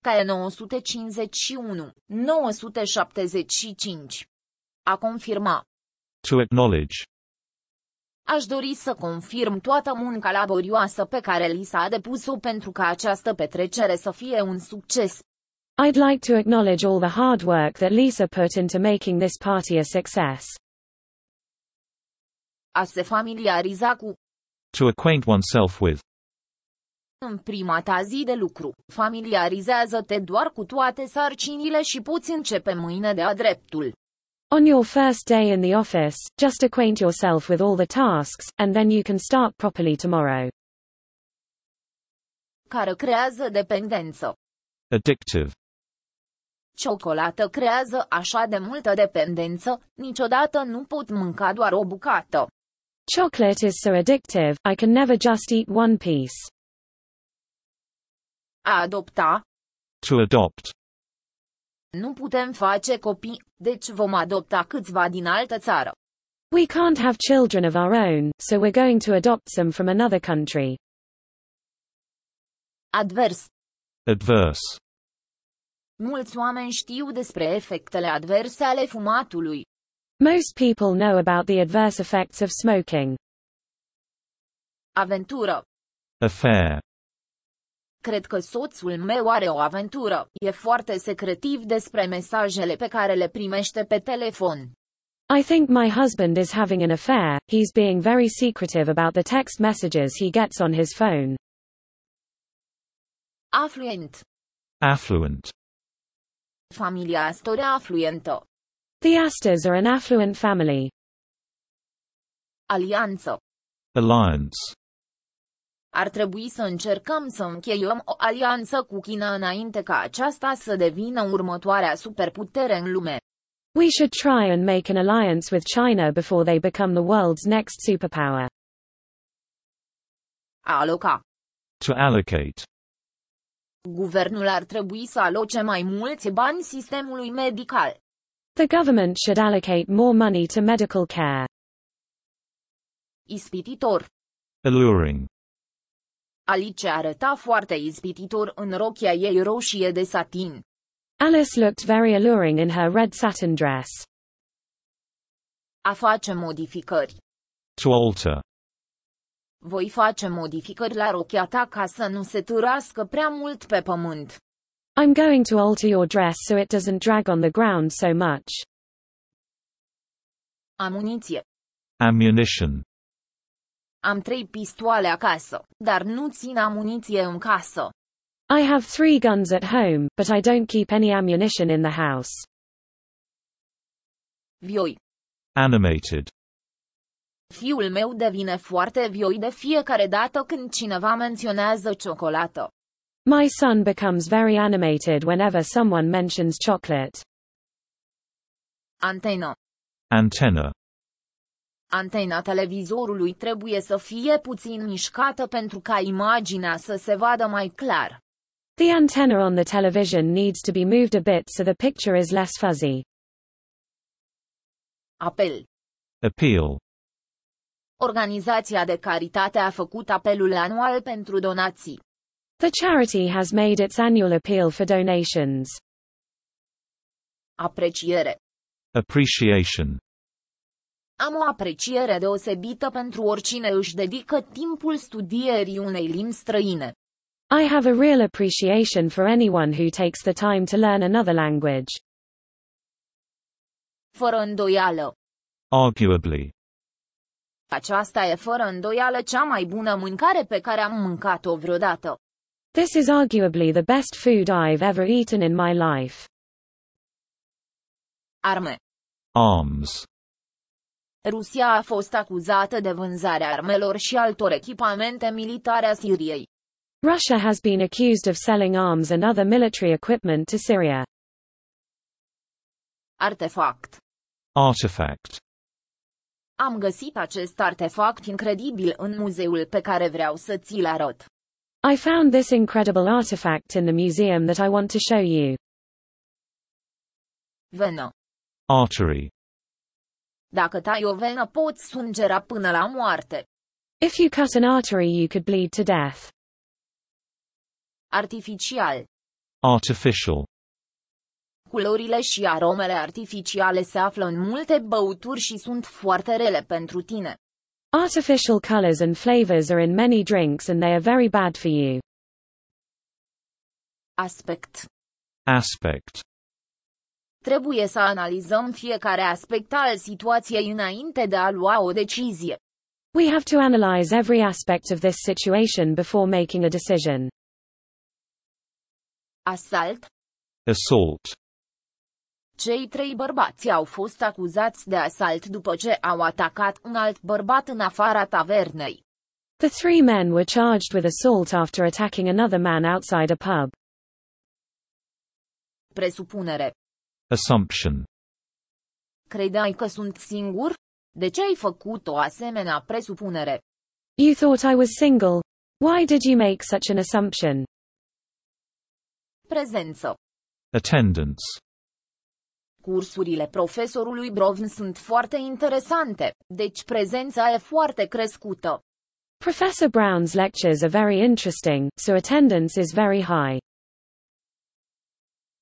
KE 951, 975. A confirma. To acknowledge. Aș dori să confirm toată munca laborioasă pe care Lisa a depus-o pentru ca această petrecere să fie un succes. I'd like to acknowledge all the hard work that Lisa put into making this party a success. A se familiariza cu. To acquaint oneself with. În prima ta zi de lucru, familiarizează-te doar cu toate sarcinile și poți începe mâine de-a dreptul. On your first day in the office, just acquaint yourself with all the tasks, and then you can start properly tomorrow. Care creează dependență. Addictive. Ciocolată creează așa de multă dependență, niciodată nu pot mânca doar o bucată. Chocolate is so addictive, I can never just eat one piece. A adopta. To adopt. Nu putem face copii, deci vom adopta câțiva din altă țară. We can't have children of our own, so we're going to adopt some from another country. Advers. Adverse. Mulți oameni știu despre efectele adverse ale fumatului. Most people know about the adverse effects of smoking. Aventură. Affair. Cred că soțul meu are o aventură. E foarte secretiv despre mesajele pe care le primește pe telefon. I think my husband is having an affair. He's being very secretive about the text messages he gets on his phone. Affluent. Affluent. Familia Astor e afluentă. The Astors are an affluent family. Alianță. Alliance. Ar trebui să încercăm să încheiem o alianță cu China înainte ca aceasta să devină următoarea superputere în lume. We should try and make an alliance with China before they become the world's next superpower. A aloca. To allocate. Guvernul ar trebui să aloce mai mulți bani sistemului medical. The government should allocate more money to medical care. Ispititor. Alluring. Alice arăta foarte ispititor în rochia ei roșie de satin. Alice looked very alluring in her red satin dress. A face modificări. To alter. Voi face modificări la rochia ta ca să nu se târască prea mult pe pământ. I'm going to alter your dress so it doesn't drag on the ground so much. Amuniție. Ammunition. Am 3 pistoale acasă, dar nu țin amuniție în casă. I have 3 guns at home, but I don't keep any ammunition in the house. Vioi. Animated. Fiul meu devine foarte vioi de fiecare dată când cineva menționează ciocolată. My son becomes very animated whenever someone mentions chocolate. Antenă. Antenna. Antena televizorului trebuie să fie puțin mișcată pentru ca imaginea să se vadă mai clar. The antenna on the television needs to be moved a bit so the picture is less fuzzy. Apel. Appeal. Organizația de caritate a făcut apelul anual pentru donații. The charity has made its annual appeal for donations. Apreciere. Appreciation. Am o apreciere deosebită pentru oricine își dedică timpul studierii unei limbi străine. I have a real appreciation for anyone who takes the time to learn another language. Fără îndoială. Arguably. Aceasta e fără îndoială cea mai bună mâncare pe care am mâncat-o vreodată. This is arguably the best food I've ever eaten in my life. Arme. Arms. Rusia a fost acuzată de vânzarea armelor și altor echipamente militare a Siriei. Russia has been accused of selling arms and other military equipment to Syria. Artefact. Artifact. Am găsit acest artefact incredibil în muzeul pe care vreau să ți-l arăt. I found this incredible artifact in the museum that I want to show you. Venă. Artery. Dacă tai o venă poți sângera până la moarte. If you cut an artery you could bleed to death. Artificial. Artificial. Culorile și aromele artificiale se află în multe băuturi și sunt foarte rele pentru tine. Artificial colors and flavors are in many drinks and they are very bad for you. Aspect. Aspect. Trebuie să analizăm fiecare aspect al situației înainte de a lua o decizie. We have to analyze every aspect of this situation before making a decision. Asalt. Assault. Cei 3 bărbați au fost acuzați de asalt după ce au atacat un alt bărbat în afara tavernei. The 3 men were charged with assault after attacking another man outside a pub. Presupunere. Assumption. Credeai că sunt singur? De ce ai făcut o asemenea presupunere? You thought I was single. Why did you make such an assumption? Prezență. Attendance. Cursurile profesorului Brown sunt foarte interesante, deci prezența e foarte crescută. Professor Brown's lectures are very interesting, so attendance is very high.